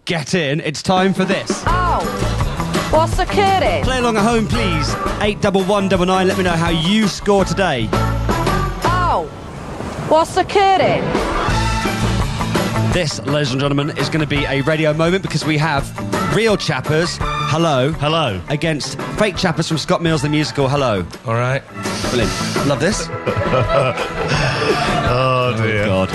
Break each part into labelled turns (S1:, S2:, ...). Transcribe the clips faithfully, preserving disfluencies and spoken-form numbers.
S1: get in. It's time for this.
S2: Oh, what's occurring?
S1: Play along at home, please. eight one one nine nine. Let me know how you score today.
S2: Oh, what's occurring?
S1: This, ladies and gentlemen, is going to be a radio moment because we have real chappers, hello.
S3: Hello.
S1: Against fake chappers from Scott Mills the Musical, hello.
S4: All right.
S1: Brilliant. Love this.
S3: Oh, dear.
S1: Oh, God.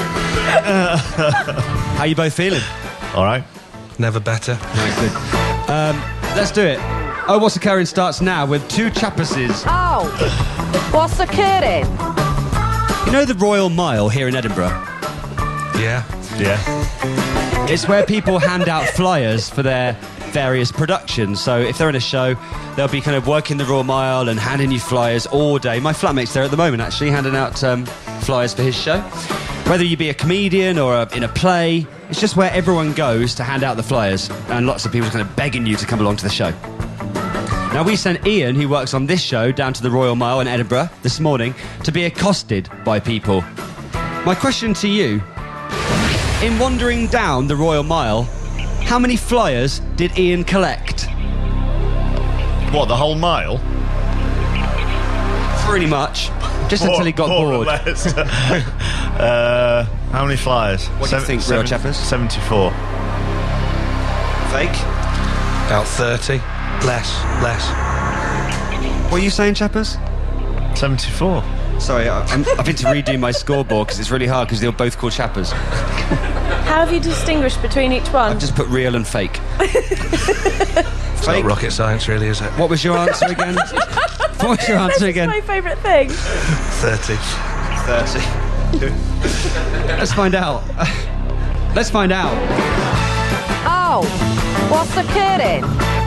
S1: How you both feeling?
S3: All right.
S4: Never better.
S1: Right, good. Um, let's do it. Oh, What's Occurring starts now with two chapperses.
S2: Oh, what's occurring?
S1: You know the Royal Mile here in Edinburgh?
S4: Yeah.
S3: Yeah.
S1: It's where people hand out flyers for their various productions. So if they're in a show, they'll be kind of working the Royal Mile and handing you flyers all day. My flatmate's there at the moment, actually, handing out um, flyers for his show. Whether you be a comedian or a, in a play, it's just where everyone goes to hand out the flyers, and lots of people are kind of begging you to come along to the show. Now, we sent Ian, who works on this show, down to the Royal Mile in Edinburgh this morning to be accosted by people. My question to you, in wandering down the Royal Mile, how many flyers did Ian collect?
S3: What, the whole mile?
S1: Pretty much. Just
S3: More-
S1: until he got
S3: more or
S1: bored.
S3: less. uh, how many flyers?
S1: What do you think, real chappers?
S3: seventy-four.
S1: Fake?
S4: About thirty. Less. Less.
S1: What are you saying, chappers?
S3: seventy-four.
S1: Sorry, I, I'm, I've been to redo my scoreboard because it's really hard because they're both called chappers.
S5: How have you distinguished between each one?
S1: I've just put real and fake.
S4: It's
S1: Fake?
S4: not rocket science, really, is it?
S1: What was your answer again? What was your answer
S5: This
S1: again?
S5: is my favourite thing.
S4: thirty.
S1: thirty. Let's find out. Let's find out.
S2: Oh, what's occurring?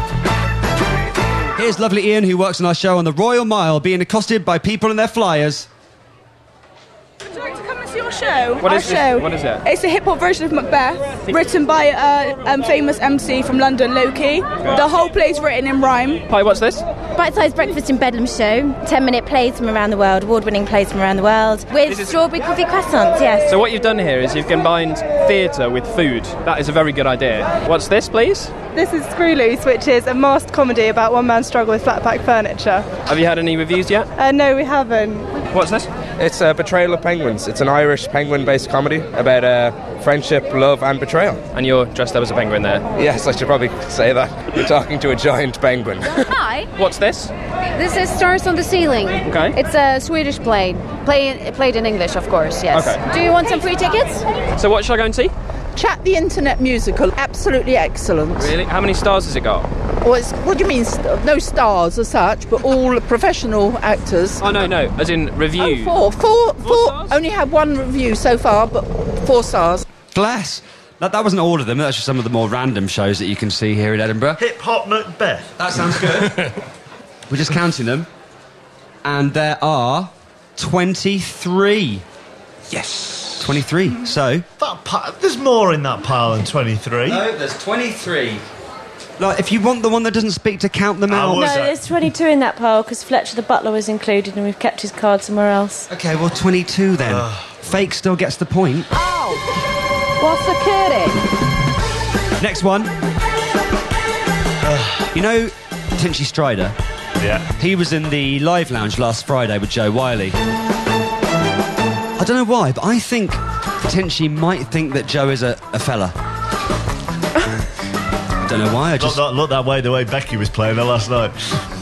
S1: Here's lovely Ian, who works on our show on the Royal Mile, being accosted by people in their flyers.
S6: Would you like to come and see your show?
S7: What
S6: Our
S7: is this?
S6: show.
S7: What is it?
S6: It's a hip-hop version of Macbeth, written by a um, famous M C from London, Loki. The whole play's written in rhyme.
S7: Hi, what's this?
S8: Bite-sized breakfast in Bedlam show, ten-minute plays from around the world, award-winning plays from around the world, with
S7: This is-
S8: strawberry coffee croissants, yes.
S7: So what you've done here is you've combined theatre with food. That is a very good idea. What's this, please?
S6: This is Screw Loose, which is a masked comedy about one man's struggle with flat pack furniture.
S7: Have you had any reviews yet?
S6: Uh, no, we haven't.
S7: What's this?
S9: It's a Betrayal of Penguins. It's an Irish penguin-based comedy about uh, friendship, love and betrayal.
S7: And you're dressed up as a penguin there.
S9: Yes, I should probably say that. You're talking to a giant penguin.
S10: Hi,
S7: What's this?
S10: this is Stars on the Ceiling.
S7: Okay.
S10: It's a Swedish play. play played in English, of course, yes.
S7: Okay.
S10: Do you want some free tickets?
S7: So what shall I go and see?
S11: Chat the Internet musical, absolutely excellent.
S7: Really? How many stars has it got?
S11: Well, it's, what do you mean? st- No stars as such, but all professional actors.
S7: Oh, no, no. As in review.
S11: Oh, four, four, four. Only had one review so far, but four stars.
S1: Bless. That, that wasn't all of them. That's just some of the more random shows that you can see here in Edinburgh.
S3: Hip Hop Macbeth.
S1: That sounds good. We're just counting them. And there are twenty-three.
S4: Yes.
S1: twenty-three. So...
S3: That pi- there's more in that pile than twenty-three.
S1: No, there's twenty-three. Like, if you want the one that doesn't speak to count them out...
S5: No, there's twenty-two in that pile because Fletcher the butler was included and we've kept his card somewhere else.
S1: OK, well, twenty-two then. Fake still gets the point.
S2: Oh, what's occurring?
S1: Next one. You know Tinchy Strider?
S3: Yeah.
S1: He was in the Live Lounge last Friday with Joe Wiley. I don't know why, but I think Tinchy might think that Joe is a, a fella. I don't know why, I just...
S3: Look, that, look that way, the way Becky was playing her last night.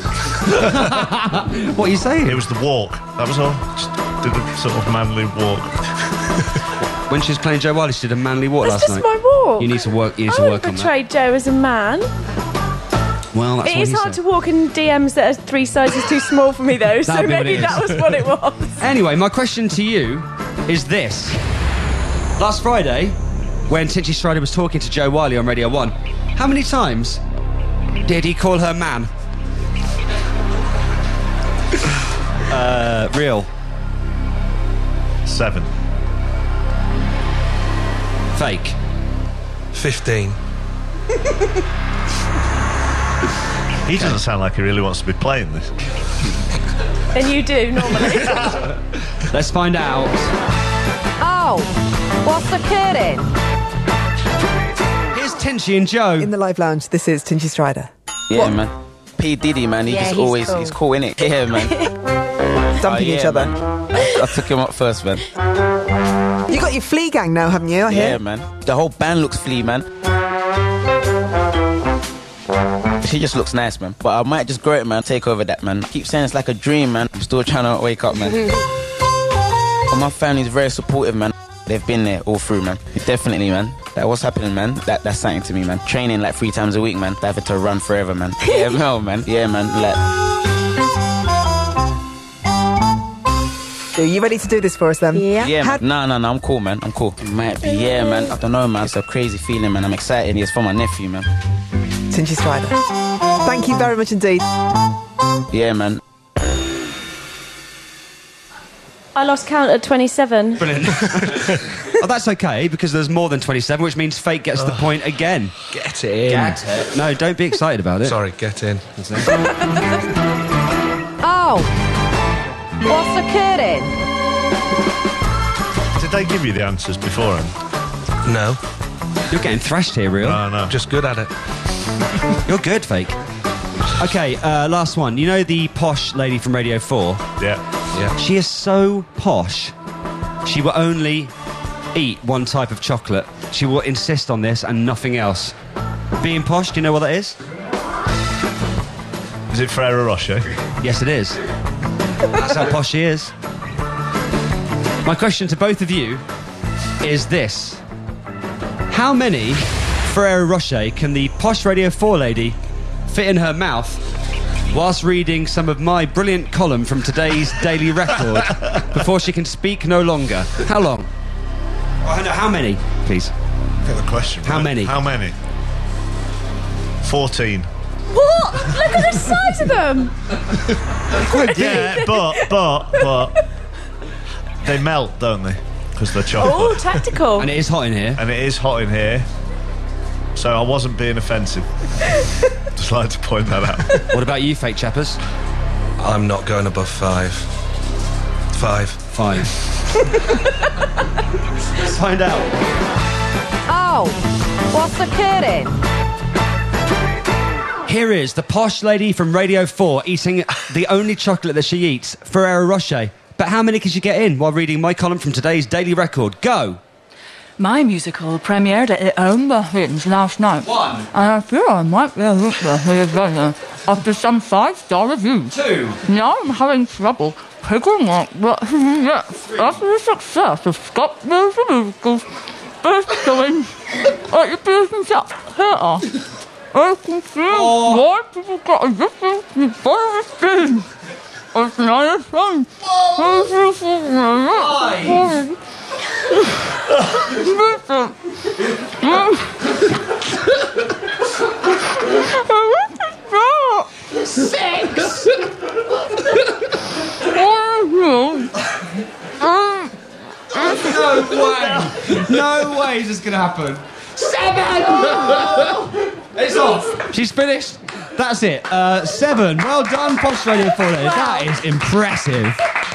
S1: What are you saying?
S3: It was the walk. That was all. Just did a sort of manly walk.
S1: When she was playing Joe Wiley, she did a manly walk
S5: That's
S1: last
S5: just
S1: night.
S5: my walk.
S1: You need to work, you need to
S5: I
S1: work
S5: would
S1: on that.
S5: portray Joe as a man.
S1: Well, that's
S5: It
S1: what
S5: is
S1: he
S5: hard
S1: said.
S5: to walk in D Ms that are three sizes too small for me, though, so
S1: That'd be what
S5: maybe
S1: it is.
S5: that was what it was.
S1: Anyway, my question to you is this. Last Friday, when Tinchy Strider was talking to Joe Wiley on Radio one, how many times did he call her man? uh, real.
S3: Seven.
S1: Fake.
S4: Fifteen.
S3: He doesn't sound like he really wants to be playing this.
S5: And you do, normally.
S1: Let's find out.
S2: Oh, what's occurring?
S1: Here's Tinchy and Joe.
S12: In the live lounge, this is Tinchy Strider.
S13: Yeah, what? man. P. Diddy, man, he
S12: yeah,
S13: just
S12: he's
S13: always,
S12: cool.
S13: he's cool, innit? Yeah, man.
S12: Dumping
S13: oh, yeah,
S12: each other.
S13: I, I took him up first, man.
S12: You got your Flea gang now, haven't you? I
S13: yeah,
S12: hear?
S13: man. The whole band looks Flea, man. She just looks nice, man. But I might just grow it, man. Take over that, man. I keep saying it's like a dream, man. I'm still trying to wake up, man. But my family's very supportive, man. They've been there all through, man. Definitely, man. That what's happening, man. That that's something to me, man. Training like three times a week, man. Having to run forever, man. Yeah, no, man. Yeah, man. Like.
S12: Are you ready to do this for us, then?
S8: Yeah.
S13: Yeah, man. No, no, no. I'm cool, man. I'm cool. Might be. Yeah, man. I don't know, man. It's a crazy feeling, man. I'm excited. It's for my nephew, man.
S12: Tinchy Strider. Thank you very much indeed.
S13: Yeah, man.
S5: I lost count at twenty-seven.
S1: Brilliant. Oh, that's okay, because there's more than twenty-seven, which means Fake gets the point again.
S4: Get it in.
S1: Get it. No, don't be excited about it.
S4: Sorry, get in.
S2: Oh, what's occurring?
S3: Did they give you the answers beforehand?
S4: No.
S1: You're getting thrashed here, Real.
S3: No, no.
S4: Just good at it.
S1: You're good, Fake. Okay, uh, last one. You know the posh lady from Radio four?
S3: Yeah.
S4: Yeah.
S1: She is so posh, she will only eat one type of chocolate. She will insist on this and nothing else. Being posh, do you know what that is?
S3: Is it Ferrero Rocher?
S1: Yes, it is. That's how posh she is. My question to both of you is this. How many Ferrero Rocher can the posh Radio four lady fit in her mouth whilst reading some of my brilliant column from today's Daily Record before she can speak no longer? How long? Oh, no, how many, please?
S3: Get the question.
S1: How
S3: right.
S1: many?
S3: How many? Fourteen.
S6: What? Look at the size of them.
S3: Yeah, but but but they melt, don't they? Because they're chocolate.
S5: Oh, tactical.
S1: And it is hot in here.
S3: And it is hot in here. So I wasn't being offensive. Just like to point that out.
S1: What about you, Fake Chappers?
S4: I'm not going above five. Five.
S1: Five. Let's find out.
S2: Oh, what's occurring?
S1: Here is the posh lady from Radio four eating the only chocolate that she eats, Ferrero Rocher. But how many can she get in while reading my column from today's Daily Record? Go!
S14: My musical premiered at Edinburgh Fringe last night.
S1: One.
S14: And I feel I might be a little bit better after some five-star reviews.
S1: Two.
S14: Now I'm having trouble figuring out what to do next after the success of Scott Mills the Musical's first showing at the Business Up Theatre. I can see
S1: Oh.
S14: why people got a difference in body skin. It's not a fun.
S2: Six.
S1: No way! No way is this going to happen.
S2: Seven.
S1: It's off. She's finished. That's it. Uh, seven. Well done, Posh Radio four. That is impressive.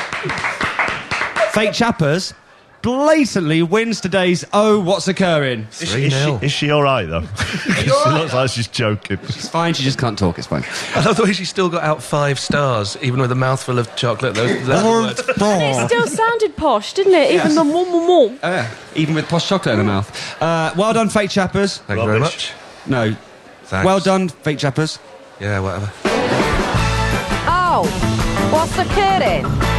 S1: Fake Chappers blatantly wins today's Oh, What's Occurring?
S3: Is she, is she, is she all right, though? She looks like she's joking.
S1: She's fine, she just can't talk, it's fine.
S4: I love the way she still got out five stars, even with a mouthful of chocolate. Those, that words.
S5: It still sounded posh, didn't it? Even
S1: Yes.
S5: the more, more, more.
S1: Oh, yeah. Even with posh chocolate in her mouth. Uh, well done, Fake Chappers.
S4: Thank you very much.
S1: No.
S4: Thanks.
S1: Well done, Fake Chappers.
S4: Yeah, whatever.
S2: Oh, what's occurring?